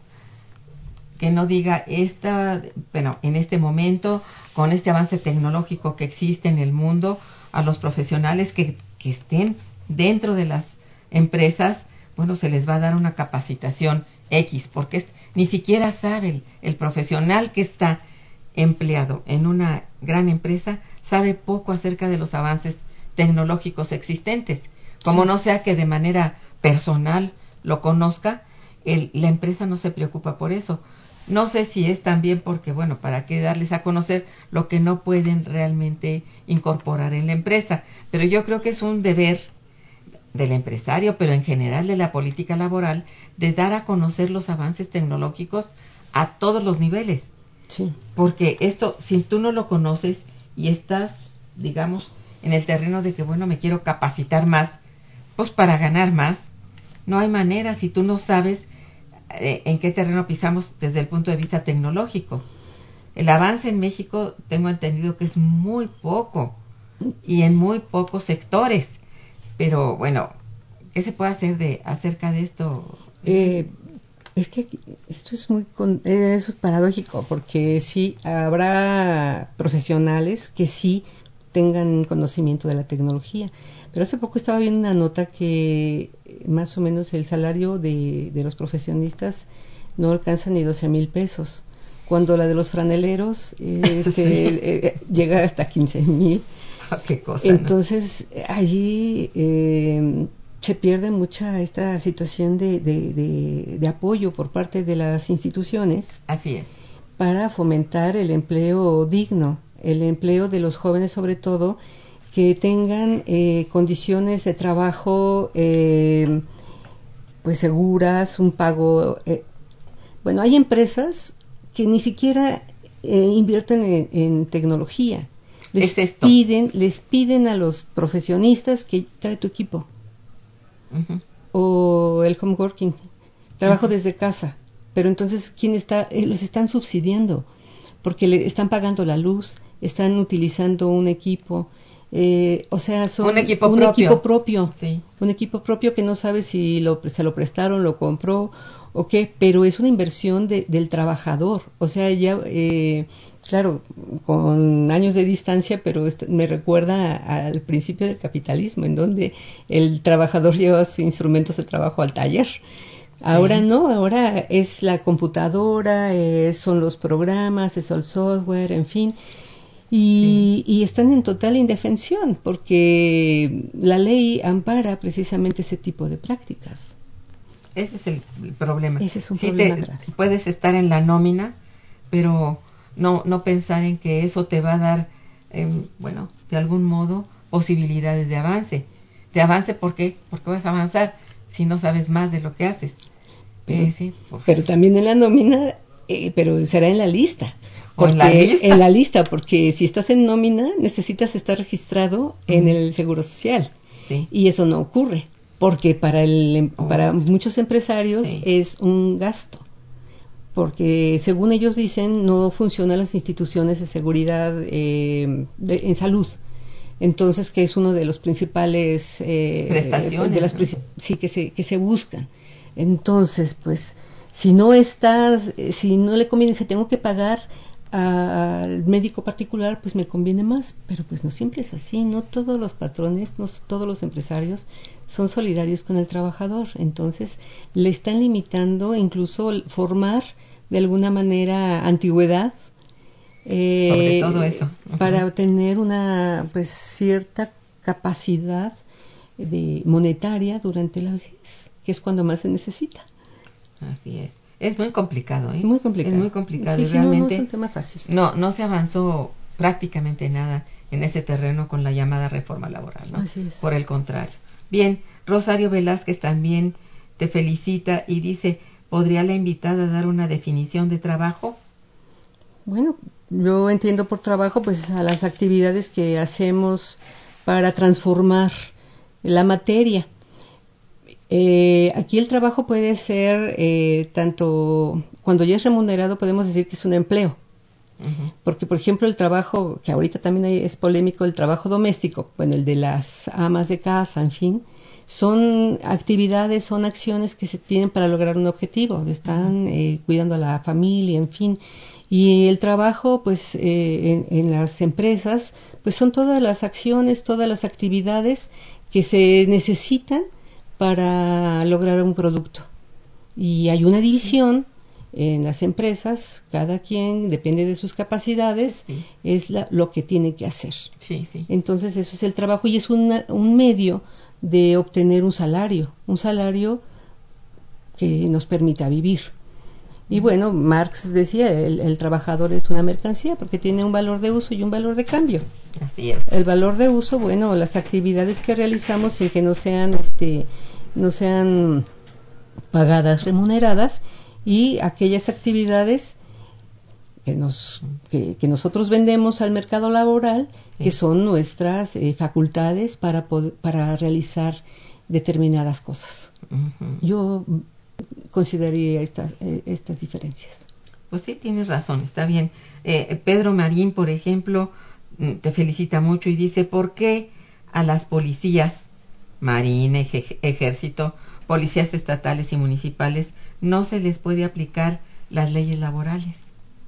Que no diga esta, bueno, en este momento, con este avance tecnológico que existe en el mundo, a los profesionales que, que estén dentro de las empresas, bueno, se les va a dar una capacitación X, porque es, ni siquiera sabe el, el profesional que está empleado en una gran empresa, sabe poco acerca de los avances tecnológicos existentes. Como Sí. no sea que de manera personal lo conozca, el, la empresa no se preocupa por eso. No sé si es también porque, bueno, ¿para qué darles a conocer lo que no pueden realmente incorporar en la empresa? Pero yo creo que es un deber del empresario, pero en general de la política laboral, de dar a conocer los avances tecnológicos a todos los niveles. Sí. Porque esto, si tú no lo conoces y estás, digamos, en el terreno de que, bueno, me quiero capacitar más, pues para ganar más, no hay manera si tú no sabes eh, en qué terreno pisamos desde el punto de vista tecnológico. El avance en México, tengo entendido que es muy poco y en muy pocos sectores. Pero bueno, ¿qué se puede hacer de acerca de esto? Eh, es que esto es muy con, eh, es paradójico, porque sí habrá profesionales que sí tengan conocimiento de la tecnología, pero hace poco estaba viendo una nota que más o menos el salario de, de los profesionistas no alcanza ni doce mil pesos, cuando la de los franeleros eh, este, Sí. eh, llega hasta quince mil. ¿Qué cosa? ¿no? Entonces, allí eh, se pierde mucha esta situación de, de, de, de apoyo por parte de las instituciones Así es. para fomentar el empleo digno, el empleo de los jóvenes sobre todo, que tengan eh, condiciones de trabajo eh, pues seguras, un pago. Eh. Bueno, hay empresas que ni siquiera eh, invierten en, en tecnología. Les Es esto. piden, les piden a los profesionistas que trae tu equipo Ujú. o el home working, trabajo Ujú. desde casa, pero entonces quién está, eh, los están subsidiando porque le están pagando la luz, están utilizando un equipo, eh, o sea, son un equipo un propio, equipo propio, sí. un equipo propio que no sabe si lo, se lo prestaron, lo compró o qué, pero es una inversión de, del trabajador, o sea, ya, eh, claro, con años de distancia, pero esto me recuerda a, al principio del capitalismo, en donde el trabajador lleva sus instrumentos de trabajo al taller. Ahora sí. No, ahora es la computadora, eh, son los programas, es el software, en fin, y, sí. y están en total indefensión porque la ley ampara precisamente ese tipo de prácticas. Ese es el, el problema. Ese es un sí problema te, grave. Puedes estar en la nómina, pero no, no pensar en que eso te va a dar, eh, bueno, de algún modo, posibilidades de avance. De avance, ¿por qué? Porque vas a avanzar si no sabes más de lo que haces. Pero, eh, sí, pues. pero también en la nómina, eh, pero será en la lista. Porque, ¿en la lista? En la lista, porque si estás en nómina necesitas estar registrado mm. en el Seguro Social. Sí. Y eso no ocurre, porque para, el, oh. para muchos empresarios sí. es un gasto. Porque según ellos dicen, no funcionan las instituciones de seguridad eh, de, en salud. Entonces, que es uno de los principales eh, prestaciones, de las ¿no? sí que se que se buscan. Entonces, pues, si no estás, si no le conviene, si tengo que pagar al médico particular, pues me conviene más. Pero pues no siempre es así. No todos los patrones, no todos los empresarios son solidarios con el trabajador. Entonces, le están limitando incluso formar de alguna manera antigüedad. Eh, sobre todo eso uh-huh. para obtener una pues cierta capacidad de monetaria durante la vejez, que es cuando más se necesita. Así es. Es muy complicado, ¿eh? Muy complicado. Es muy complicado. Sí, y sí, realmente no, no es un tema fácil. No, no se avanzó prácticamente nada en ese terreno con la llamada reforma laboral, ¿no? Así es. Por el contrario. Bien, Rosario Velázquez también te felicita y dice, ¿podría la invitada dar una definición de trabajo? Bueno, yo entiendo por trabajo pues a las actividades que hacemos para transformar la materia. Eh, aquí el trabajo puede ser eh, tanto, cuando ya es remunerado podemos decir que es un empleo. Uh-huh. Porque, por ejemplo, el trabajo, que ahorita también hay, es polémico, el trabajo doméstico, bueno, el de las amas de casa, en fin, son actividades, son acciones que se tienen para lograr un objetivo, están eh, cuidando a la familia, en fin. Y el trabajo, pues, eh, en, en las empresas, pues son todas las acciones, todas las actividades que se necesitan para lograr un producto. Y hay una división en las empresas, cada quien, depende de sus capacidades, sí. es la, lo que tiene que hacer. Sí, sí. Entonces, eso es el trabajo y es una, un medio de obtener un salario, un salario que nos permita vivir. Y bueno, Marx decía, el, el trabajador es una mercancía porque tiene un valor de uso y un valor de cambio. Así es. El valor de uso, bueno, las actividades que realizamos sin que no sean, este, no sean pagadas, remuneradas, y aquellas actividades que nos, que, que nosotros vendemos al mercado laboral, sí. que son nuestras eh, facultades para poder, para realizar determinadas cosas. Uh-huh. Yo consideraría estas, eh, estas diferencias. Pues sí, tienes razón, está bien. Eh, Pedro Marín, por ejemplo, te felicita mucho y dice, ¿por qué a las policías, marina, ej- ejército, policías estatales y municipales, no se les puede aplicar las leyes laborales?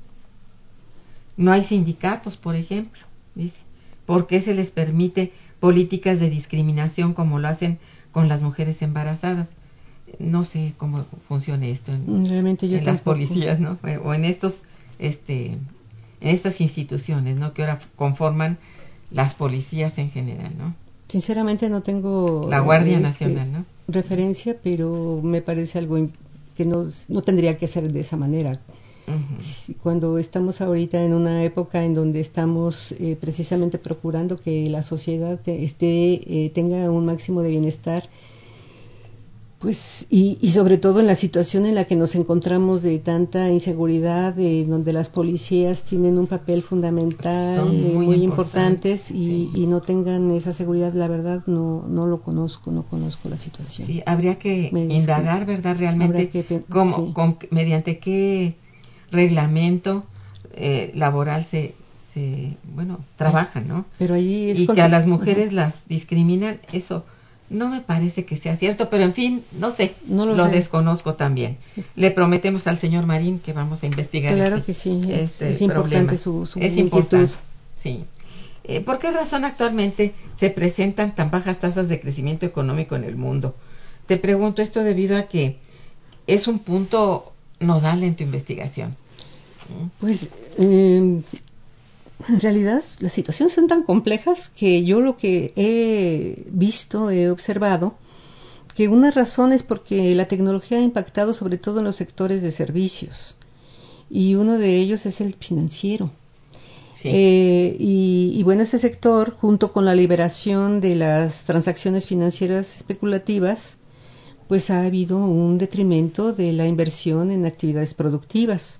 No hay sindicatos, por ejemplo, dice. ¿Por qué se les permite políticas de discriminación como lo hacen con las mujeres embarazadas? No sé cómo funcione esto en, Realmente yo en las policías, ¿no? O en estos, este, en estas instituciones, ¿no? Que ahora conforman las policías en general, ¿no? Sinceramente no tengo la Guardia este, Nacional, ¿no? referencia, pero me parece algo que no, no tendría que ser de esa manera. Uh-huh. Cuando estamos ahorita en una época en donde estamos eh, precisamente procurando que la sociedad te, esté, eh, tenga un máximo de bienestar, pues y, y sobre todo en la situación en la que nos encontramos de tanta inseguridad, de donde las policías tienen un papel fundamental, muy, eh, muy importantes, importantes y, sí. y no tengan esa seguridad, la verdad no no lo conozco, no conozco la situación. Sí, habría que Me indagar, ¿verdad? Realmente, que, cómo, sí. con, mediante qué reglamento eh, laboral se se bueno, trabajan, ¿no? Pero ahí es y contra... que a las mujeres uh-huh. las discriminan, eso no me parece que sea cierto, pero en fin, no sé, no lo, lo sé. desconozco también. Le prometemos al señor Marín que vamos a investigar. Claro este, que sí, es, este es importante problema. su, su es inquietud. Importante, sí. Eh, ¿Por qué razón actualmente se presentan tan bajas tasas de crecimiento económico en el mundo? Te pregunto esto debido a que es un punto nodal en tu investigación. Pues eh, en realidad las situaciones son tan complejas que yo lo que he visto, he observado, que una razón es porque la tecnología ha impactado sobre todo en los sectores de servicios y uno de ellos es el financiero. Sí. Eh, y, y bueno, ese sector, junto con la liberación de las transacciones financieras especulativas, pues ha habido un detrimento de la inversión en actividades productivas.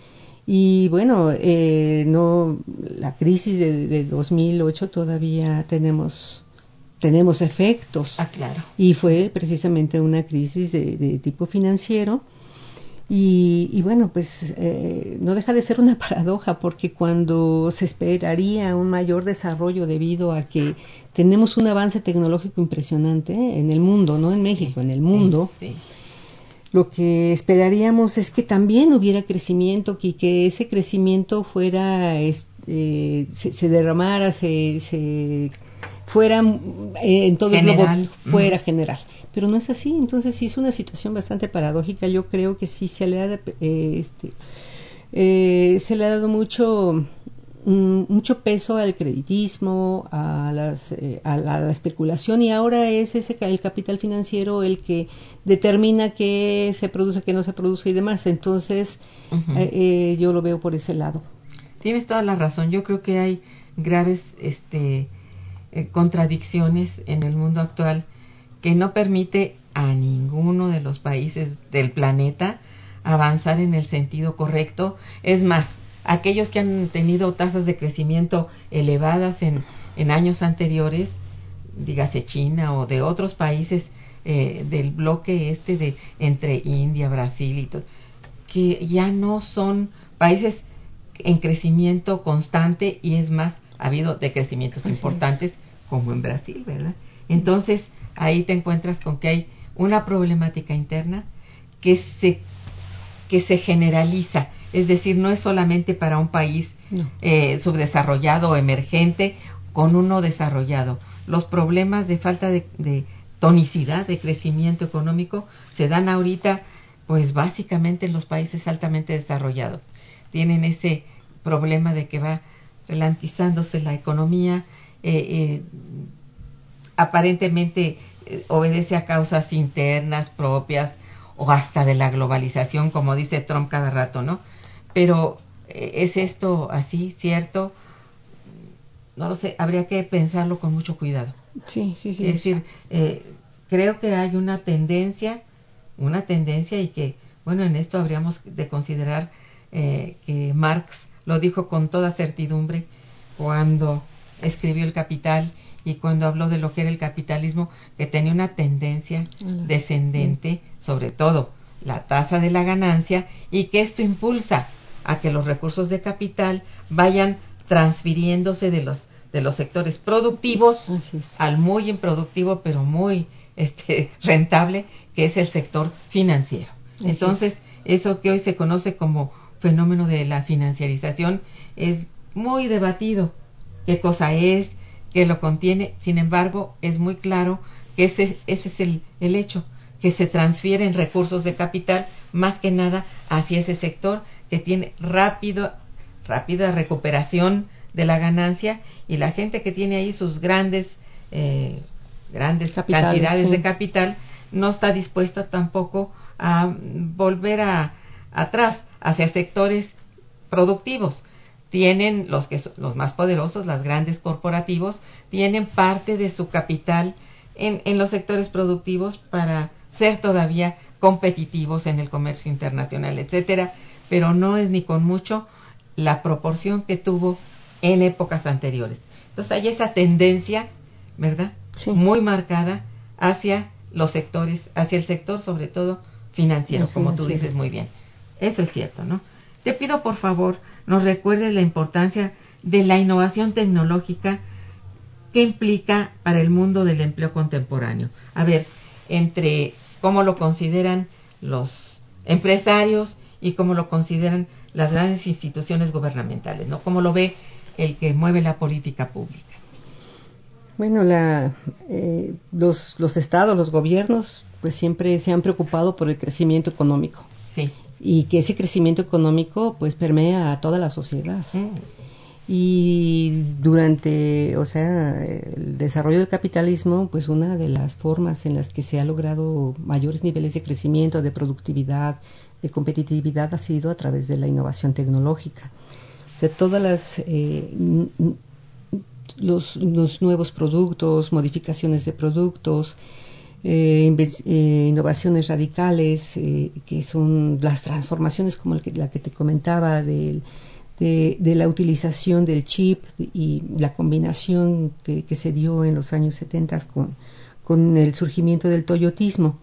Y bueno, eh, no, la crisis de, de dos mil ocho todavía tenemos tenemos efectos. Ah, claro. Y fue precisamente una crisis de, de tipo financiero. Y, y bueno, pues eh, no deja de ser una paradoja, porque cuando se esperaría un mayor desarrollo debido a que tenemos un avance tecnológico impresionante ¿eh? en el mundo, no en México, sí, en el mundo, sí, sí. Lo que esperaríamos es que también hubiera crecimiento y que ese crecimiento fuera, eh, se, se derramara, se, se fuera eh, en todo general. el globo, fuera uh-huh. general. Pero no es así, entonces sí es una situación bastante paradójica. Yo creo que sí se le ha, eh, este, eh, se le ha dado mucho mucho peso al creditismo, a, las, eh, a, la, a la especulación, y ahora es ese el capital financiero el que determina qué se produce, qué no se produce y demás. Entonces uh-huh. eh, eh, yo lo veo por ese lado. Tienes toda la razón. Yo creo que hay graves este, eh, contradicciones en el mundo actual que no permite a ninguno de los países del planeta avanzar en el sentido correcto. Es más, aquellos que han tenido tasas de crecimiento elevadas en, en años anteriores, dígase China o de otros países eh, del bloque este de entre India, Brasil y todo, que ya no son países en crecimiento constante, y es más, ha habido decrecimientos Así importantes es. como en Brasil, ¿verdad? Entonces ahí te encuentras con que hay una problemática interna que se que se generaliza. Es decir, no es solamente para un país no. eh, subdesarrollado o emergente con uno desarrollado. Los problemas de falta de, de tonicidad, de crecimiento económico, se dan ahorita, pues básicamente en los países altamente desarrollados. Tienen ese problema de que va ralentizándose la economía, eh, eh, aparentemente eh, obedece a causas internas propias o hasta de la globalización, como dice Trump cada rato, ¿no? Pero ¿es esto así, cierto? No lo sé, habría que pensarlo con mucho cuidado. Sí, sí, sí. Es decir, eh, creo que hay una tendencia, una tendencia y que, bueno, en esto habríamos de considerar eh, que Marx lo dijo con toda certidumbre cuando escribió El Capital y cuando habló de lo que era el capitalismo, que tenía una tendencia mm. descendente, mm. sobre todo la tasa de la ganancia, y que esto impulsa a que los recursos de capital vayan transfiriéndose de los de los sectores productivos al muy improductivo pero muy este rentable, que es el sector financiero. Así Entonces, es. eso que hoy se conoce como fenómeno de la financiarización es muy debatido. ¿Qué cosa es? ¿Qué lo contiene? Sin embargo, es muy claro que ese, ese es el, el hecho, que se transfieren recursos de capital más que nada hacia ese sector que tiene rápido, rápida recuperación de la ganancia, y la gente que tiene ahí sus grandes eh, grandes Capitales, cantidades sí. de capital no está dispuesta tampoco a volver a atrás hacia sectores productivos. Tienen los que los más poderosos, los grandes corporativos, tienen parte de su capital en, en los sectores productivos para ser todavía competitivos en el comercio internacional, etcétera, pero no es ni con mucho la proporción que tuvo en épocas anteriores. Entonces hay esa tendencia, ¿verdad? Sí. Muy marcada hacia los sectores, hacia el sector sobre todo financiero, sí, como tú dices muy bien. Eso es cierto, ¿no? Te pido por favor nos recuerdes la importancia de la innovación tecnológica, ¿qué implica para el mundo del empleo contemporáneo? A ver, entre cómo lo consideran los empresarios y cómo lo consideran las grandes instituciones gubernamentales, ¿no? ¿Cómo lo ve el que mueve la política pública? Bueno, la, eh, los, los estados, los gobiernos, pues siempre se han preocupado por el crecimiento económico. Sí. Y que ese crecimiento económico pues permea a toda la sociedad. Mm. Y durante, o sea, el desarrollo del capitalismo, pues una de las formas en las que se ha logrado mayores niveles de crecimiento, de productividad, de competitividad ha sido a través de la innovación tecnológica. O sea, todas las eh, los, los nuevos productos, modificaciones de productos, eh, eh, innovaciones radicales, eh, que son las transformaciones como el que, la que te comentaba del De, de la utilización del chip y la combinación que, que se dio en los años setenta con, con el surgimiento del toyotismo.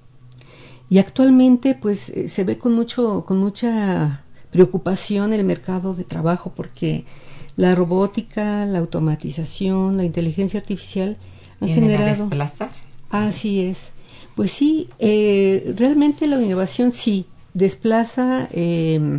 Y actualmente pues eh, se ve con mucho con mucha preocupación el mercado de trabajo, porque la robótica, la automatización, la inteligencia artificial han ¿Vienen generado... a desplazar? Así es. Pues sí, eh, realmente la innovación sí desplaza... Eh,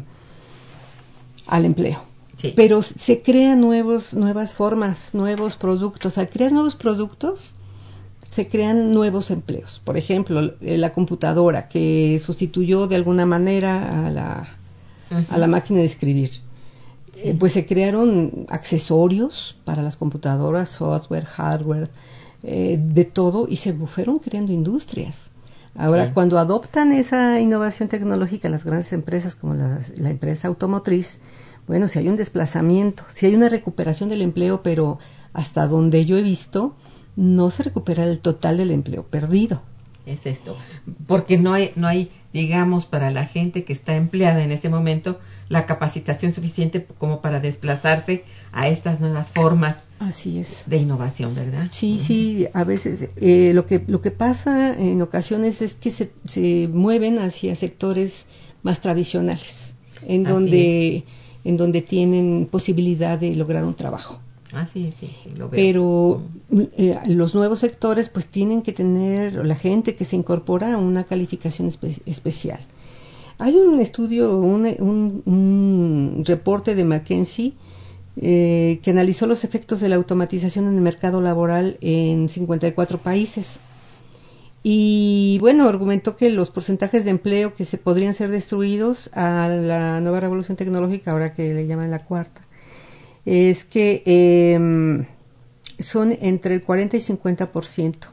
al empleo, sí. Pero se crean nuevos, nuevas formas, nuevos productos. Al crear nuevos productos, se crean nuevos empleos. Por ejemplo, la computadora que sustituyó de alguna manera a la, uh-huh. a la máquina de escribir. Sí. Eh, pues se crearon accesorios para las computadoras, software, hardware, eh, de todo, y se fueron creando industrias. Ahora, sí. Cuando adoptan esa innovación tecnológica las grandes empresas como la, la empresa automotriz, bueno, si hay un desplazamiento, si hay una recuperación del empleo, pero hasta donde yo he visto, no se recupera el total del empleo perdido. Es esto, porque no hay, no hay, digamos, para la gente que está empleada en ese momento, la capacitación suficiente como para desplazarse a estas nuevas formas. Así es. De innovación, ¿verdad? Sí, uh-huh. sí, a veces eh, lo que lo que pasa en ocasiones es que se, se mueven hacia sectores más tradicionales, en Así donde es. en donde tienen posibilidad de lograr un trabajo. Así es, sí, lo veo. Pero eh, los nuevos sectores pues tienen que tener, la gente que se incorpora, una calificación espe- especial. Hay un estudio, un, un, un reporte de McKinsey eh, que analizó los efectos de la automatización en el mercado laboral en cincuenta y cuatro países. Y bueno, argumentó que los porcentajes de empleo que se podrían ser destruidos a la nueva revolución tecnológica, ahora que le llaman la cuarta, es que eh, son entre el cuarenta y cincuenta por ciento.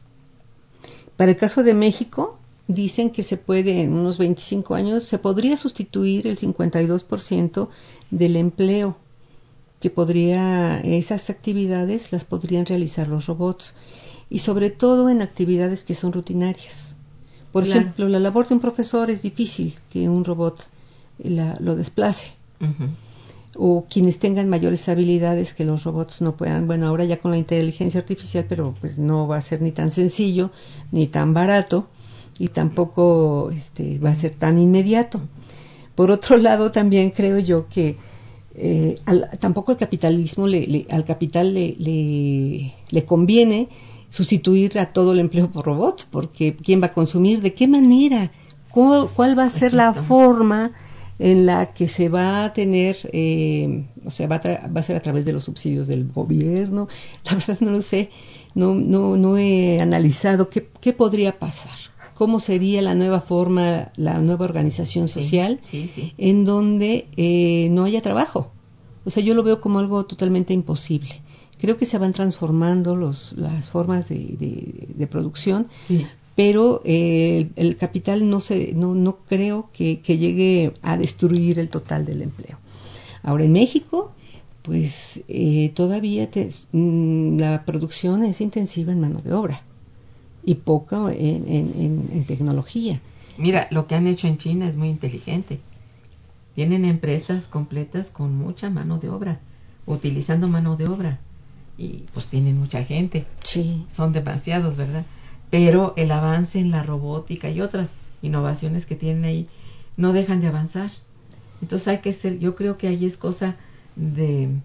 Para el caso de México, dicen que se puede, en unos veinticinco años, se podría sustituir el cincuenta y dos por ciento del empleo, que podría, esas actividades las podrían realizar los robots, y sobre todo en actividades que son rutinarias. Por claro. ejemplo, la labor de un profesor es difícil que un robot la, lo desplace. Uh-huh. O quienes tengan mayores habilidades que los robots no puedan, bueno, ahora ya con la inteligencia artificial, pero pues no va a ser ni tan sencillo, ni tan barato, y tampoco este, va a ser tan inmediato. Por otro lado, también creo yo que eh, al, tampoco al capitalismo, le, le, al capital le, le, le conviene sustituir a todo el empleo por robots, porque ¿quién va a consumir? ¿De qué manera? ¿Cuál, cuál va a ser la forma en la que se va a tener, eh, o sea, va a, tra- va a ser a través de los subsidios del gobierno? La verdad no lo sé, no no no he analizado qué, qué podría pasar, cómo sería la nueva forma, la nueva organización social, sí, sí, sí. en donde eh, no haya trabajo. O sea, yo lo veo como algo totalmente imposible. Creo que se van transformando los, las formas de, de, de producción, sí. pero eh, el, el capital no se no no creo que, que llegue a destruir el total del empleo. Ahora en México, pues eh, todavía te, mm, la producción es intensiva en mano de obra y poca en, en, en, en tecnología. Mira, lo que han hecho en China es muy inteligente. Tienen empresas completas con mucha mano de obra, utilizando mano de obra, y pues tienen mucha gente. Sí. Son demasiados, ¿verdad? Pero el avance en la robótica y otras innovaciones que tienen ahí no dejan de avanzar. Entonces hay que ser, yo creo que ahí es cosa de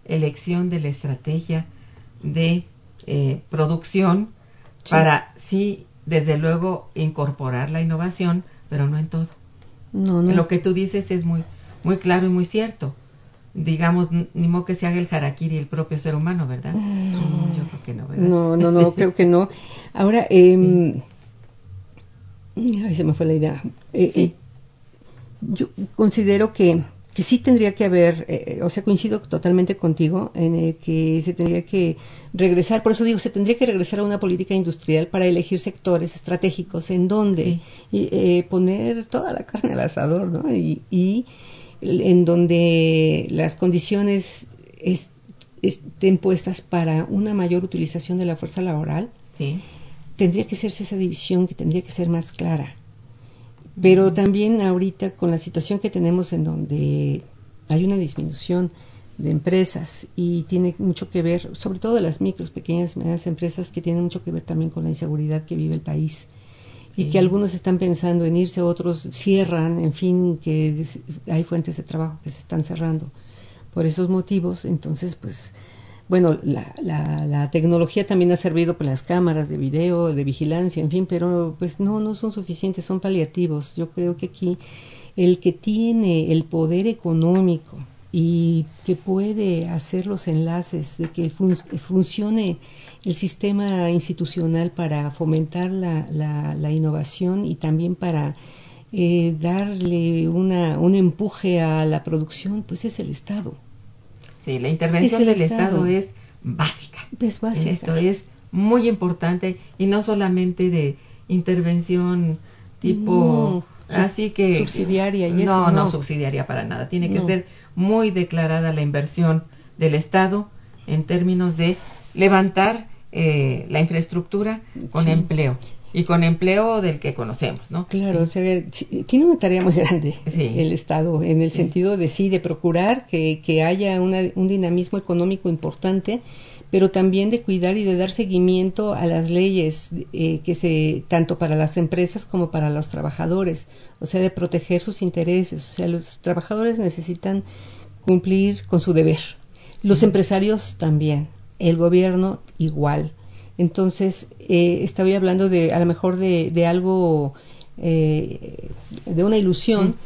elección de la estrategia de eh, producción sí. para sí, desde luego, incorporar la innovación, pero no en todo. No, no. Lo que tú dices es muy, muy claro y muy cierto. Digamos, ni modo que se haga el harakiri el propio ser humano, ¿verdad? No, mm, yo creo que no, ¿verdad? No, no, no, creo que no. Ahora, eh, sí. ay, se me fue la idea. Eh, sí. eh, yo considero que, que sí tendría que haber, eh, o sea, coincido totalmente contigo en el que se tendría que regresar, por eso digo, se tendría que regresar a una política industrial para elegir sectores estratégicos en donde sí. y, eh, poner toda la carne al asador, ¿no? Y, y en donde las condiciones es, estén puestas para una mayor utilización de la fuerza laboral, sí. tendría que hacerse esa división que tendría que ser más clara. Pero uh-huh. también ahorita con la situación que tenemos en donde hay una disminución de empresas y tiene mucho que ver, sobre todo de las micros, pequeñas, medianas empresas, que tienen mucho que ver también con la inseguridad que vive el país. Y sí. que algunos están pensando en irse, otros cierran, en fin, que hay fuentes de trabajo que se están cerrando por esos motivos. Entonces, pues, bueno, la, la, la tecnología también ha servido para las cámaras de video, de vigilancia, en fin, pero pues no, no son suficientes, son paliativos. Yo creo que aquí el que tiene el poder económico y que puede hacer los enlaces de que fun- funcione el sistema institucional para fomentar la, la, la innovación y también para eh, darle una, un empuje a la producción, pues es el Estado. Sí, la intervención del Estado. Estado es básica. Es básica. Esto es muy importante y no solamente de intervención tipo... No, así que... Subsidiaria y no, eso. No, no, no subsidiaria para nada. Tiene que no. ser muy declarada la inversión del Estado en términos de levantar eh, la infraestructura con sí. empleo. Y con empleo del que conocemos, ¿no? Claro, sí. o sea, tiene una tarea muy grande sí. el Estado, en el sí. sentido de sí, de procurar que, que haya una, un dinamismo económico importante, pero también de cuidar y de dar seguimiento a las leyes eh, que se, tanto para las empresas como para los trabajadores, o sea, de proteger sus intereses. O sea, los trabajadores necesitan cumplir con su deber, los sí. empresarios también, el gobierno igual. Entonces, eh, estoy hablando de, a lo mejor de, de algo, eh, de una ilusión, mm.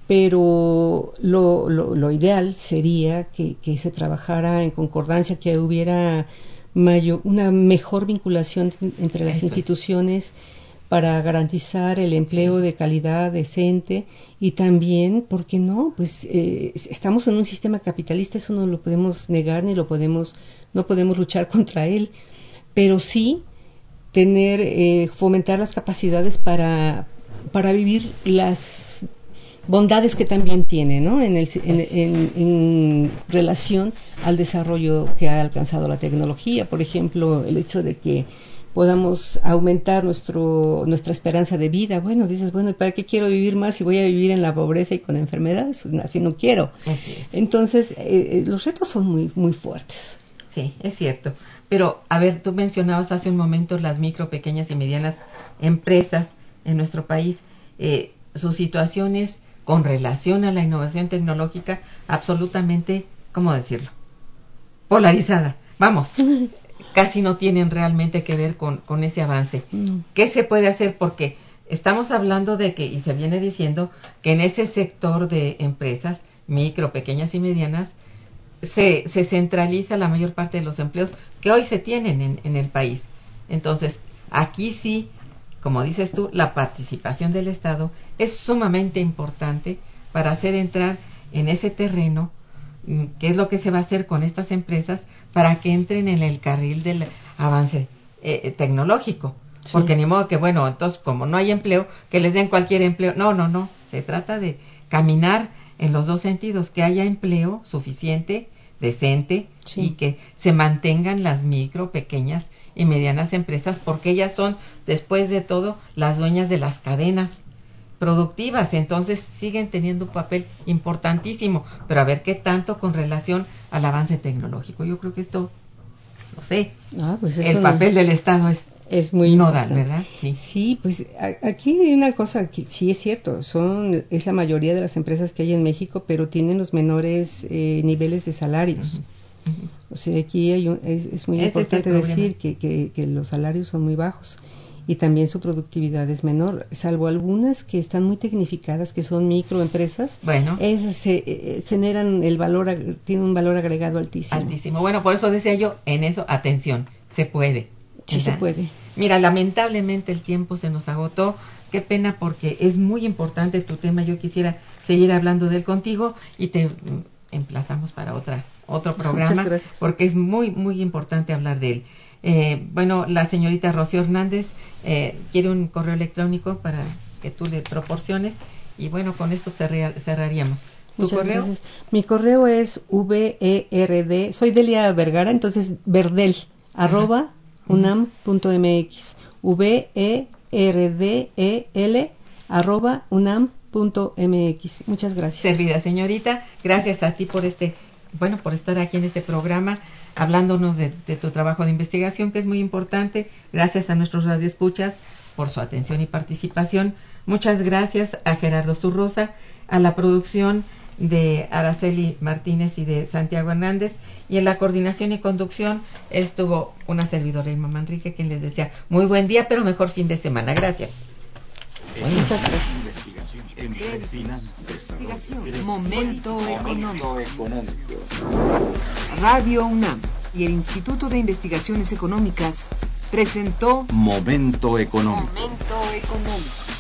pero lo, lo, lo ideal sería que, que se trabajara en concordancia, que hubiera mayor, una mejor vinculación entre las Eso. instituciones para garantizar el empleo sí. de calidad decente y también, ¿por qué no? Pues eh, estamos en un sistema capitalista, eso no lo podemos negar ni lo podemos, no podemos luchar contra él. Pero sí tener, eh, fomentar las capacidades para, para vivir las bondades que también tiene, ¿no? En, el, en, en, en relación al desarrollo que ha alcanzado la tecnología. Por ejemplo, el hecho de que podamos aumentar nuestro nuestra esperanza de vida. Bueno, dices, bueno, ¿para qué quiero vivir más si voy a vivir en la pobreza y con enfermedades? Pues así no quiero. Así es. Entonces, eh, los retos son muy, muy fuertes. Sí, es cierto. Pero, a ver, tú mencionabas hace un momento las micro, pequeñas y medianas empresas en nuestro país. Eh, sus situaciones con relación a la innovación tecnológica absolutamente, ¿cómo decirlo? Polarizada. Vamos, casi no tienen realmente que ver con, con ese avance. Mm. ¿Qué se puede hacer? Porque estamos hablando de que, y se viene diciendo, que en ese sector de empresas, micro, pequeñas y medianas, Se, se centraliza la mayor parte de los empleos que hoy se tienen en, en el país. Entonces, aquí sí, como dices tú, la participación del Estado es sumamente importante para hacer entrar en ese terreno, qué es lo que se va a hacer con estas empresas para que entren en el carril del avance eh, tecnológico. Sí. Porque ni modo que, bueno, entonces como no hay empleo, que les den cualquier empleo. No, no, no. Se trata de caminar en los dos sentidos, que haya empleo suficiente, decente, sí. y que se mantengan las micro, pequeñas y medianas empresas, porque ellas son, después de todo, las dueñas de las cadenas productivas, entonces siguen teniendo un papel importantísimo, pero a ver qué tanto con relación al avance tecnológico. Yo creo que esto, no sé, ah, pues el papel no, del Estado es es muy nodal, importante. ¿verdad? Sí, sí, pues a, aquí hay una cosa que sí es cierto, son es la mayoría de las empresas que hay en México, pero tienen los menores eh, niveles de salarios. Uh-huh. Uh-huh. O sea, aquí hay un, es, es muy Ese importante es el decir que, que, que los salarios son muy bajos y también su productividad es menor, salvo algunas que están muy tecnificadas, que son microempresas. Bueno. Esas se eh, generan el valor, tienen un valor agregado altísimo. Altísimo. Bueno, por eso decía yo, en eso, atención, se puede. Sí, ¿verdad? se puede. Mira, lamentablemente el tiempo se nos agotó. Qué pena, porque es muy importante tu tema. Yo quisiera seguir hablando de él contigo y te mm, emplazamos para otra otro programa. Muchas gracias. Porque es muy, muy importante hablar de él. Eh, bueno, la señorita Rocío Hernández eh, quiere un correo electrónico para que tú le proporciones. Y bueno, con esto cerria, cerraríamos. ¿Tu Muchas correo? gracias. Mi correo es V E R D, soy Delia Vergara, entonces verdel, arroba unam punto m x, V E R D E L, arroba unam punto m x. Muchas gracias. Servida, señorita. Gracias a ti por este, bueno, por estar aquí en este programa, hablándonos de, de tu trabajo de investigación, que es muy importante. Gracias a nuestros radioescuchas por su atención y participación. Muchas gracias a Gerardo Zurrosa, a la producción de Araceli Martínez y de Santiago Hernández, y en la coordinación y conducción estuvo una servidora, Irma Manrique, quien les decía muy buen día, pero mejor fin de semana. Gracias. Bueno, muchas gracias. Investigación. Momento económico. Radio UNAM y el Instituto de Investigaciones Económicas presentó Momento económico. Momento económico.